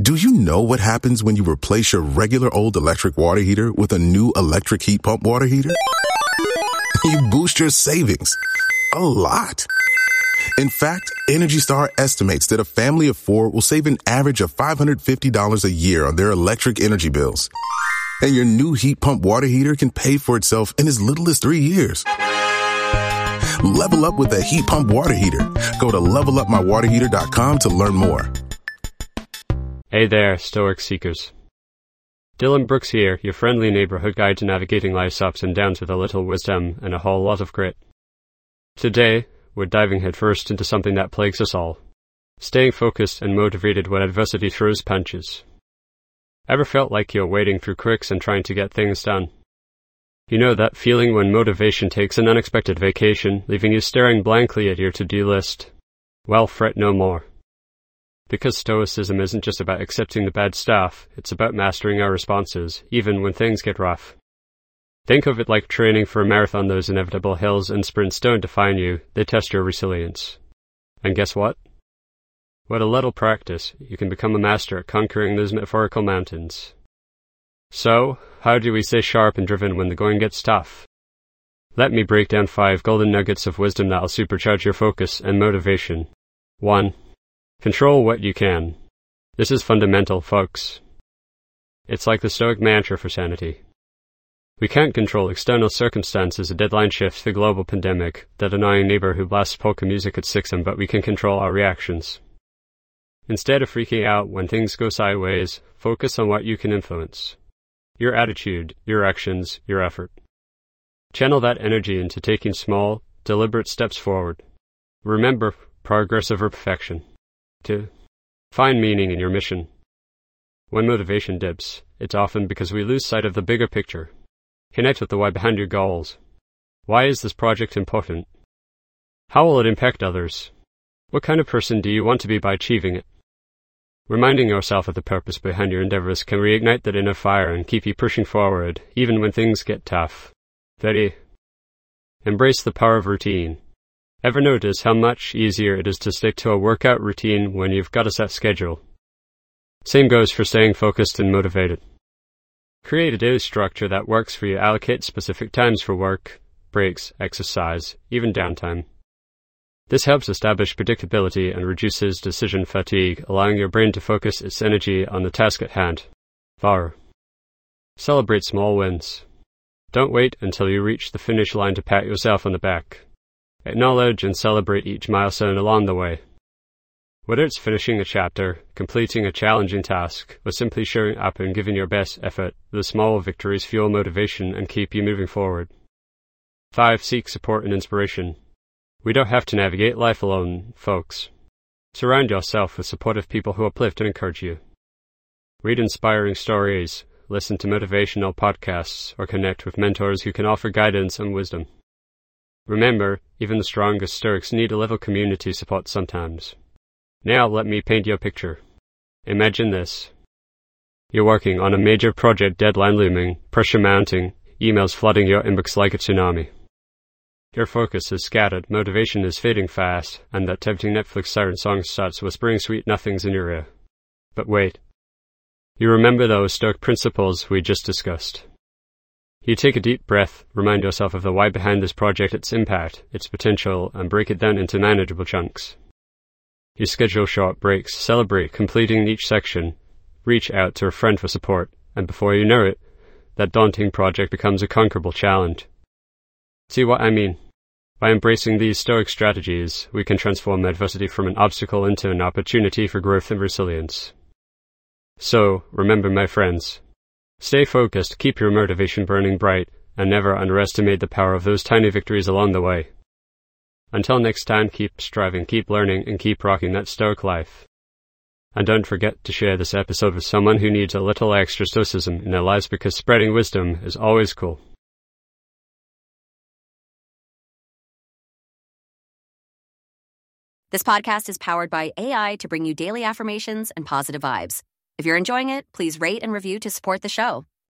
Do you know what happens when you replace your regular old electric water heater with a new electric heat pump water heater? You boost your savings a lot. In fact, Energy Star estimates that a family of 4 will save an average of $550 a year on their electric energy bills. And your new heat pump water heater can pay for itself in as little as 3 years. Level up with a heat pump water heater. Go to levelupmywaterheater.com to learn more. Hey there, Stoic Seekers. Dylan Brooks here, your friendly neighborhood guide to navigating life's ups and downs with a little wisdom and a whole lot of grit. Today, we're diving headfirst into something that plagues us all. Staying focused and motivated when adversity throws punches. Ever felt like you're wading through creeks and trying to get things done? You know that feeling when motivation takes an unexpected vacation, leaving you staring blankly at your to-do list? Well, fret no more. Because Stoicism isn't just about accepting the bad stuff, it's about mastering our responses, even when things get rough. Think of it like training for a marathon. Those inevitable hills and sprints don't define you, they test your resilience. And guess what? With a little practice, you can become a master at conquering those metaphorical mountains. So, how do we stay sharp and driven when the going gets tough? Let me break down 5 golden nuggets of wisdom that'll supercharge your focus and motivation. 1. Control what you can. This is fundamental, folks. It's like the Stoic mantra for sanity. We can't control external circumstances, a deadline shift, the global pandemic, that annoying neighbor who blasts polka music at 6 a.m., but we can control our reactions. Instead of freaking out when things go sideways, focus on what you can influence. Your attitude, your actions, your effort. Channel that energy into taking small, deliberate steps forward. Remember, progress over perfection. 2. Find meaning in your mission. When motivation dips, it's often because we lose sight of the bigger picture. Connect with the why behind your goals. Why is this project important? How will it impact others? What kind of person do you want to be by achieving it? Reminding yourself of the purpose behind your endeavors can reignite that inner fire and keep you pushing forward, even when things get tough. 3. Embrace the power of routine. Ever notice how much easier it is to stick to a workout routine when you've got a set schedule? Same goes for staying focused and motivated. Create a daily structure that works for you. Allocate specific times for work, breaks, exercise, even downtime. This helps establish predictability and reduces decision fatigue, allowing your brain to focus its energy on the task at hand. 4. Celebrate small wins. Don't wait until you reach the finish line to pat yourself on the back. Acknowledge and celebrate each milestone along the way. Whether it's finishing a chapter, completing a challenging task, or simply showing up and giving your best effort, the small victories fuel motivation and keep you moving forward. 5. Seek support and inspiration. We don't have to navigate life alone, folks. Surround yourself with supportive people who uplift and encourage you. Read inspiring stories, listen to motivational podcasts, or connect with mentors who can offer guidance and wisdom. Remember, even the strongest Stoics need a little community support sometimes. Now let me paint you a picture. Imagine this. You're working on a major project, deadline looming, pressure mounting, emails flooding your inbox like a tsunami. Your focus is scattered, motivation is fading fast, and that tempting Netflix siren song starts whispering sweet nothings in your ear. But wait. You remember those Stoic principles we just discussed. You take a deep breath, remind yourself of the why behind this project, its impact, its potential, and break it down into manageable chunks. You schedule short breaks, celebrate completing each section, reach out to a friend for support, and before you know it, that daunting project becomes a conquerable challenge. See what I mean? By embracing these Stoic strategies, we can transform adversity from an obstacle into an opportunity for growth and resilience. So, remember, my friends, stay focused, keep your motivation burning bright, and never underestimate the power of those tiny victories along the way. Until next time, keep striving, keep learning, and keep rocking that Stoic life. And don't forget to share this episode with someone who needs a little extra Stoicism in their lives, because spreading wisdom is always cool. This podcast is powered by AI to bring you daily affirmations and positive vibes. If you're enjoying it, please rate and review to support the show.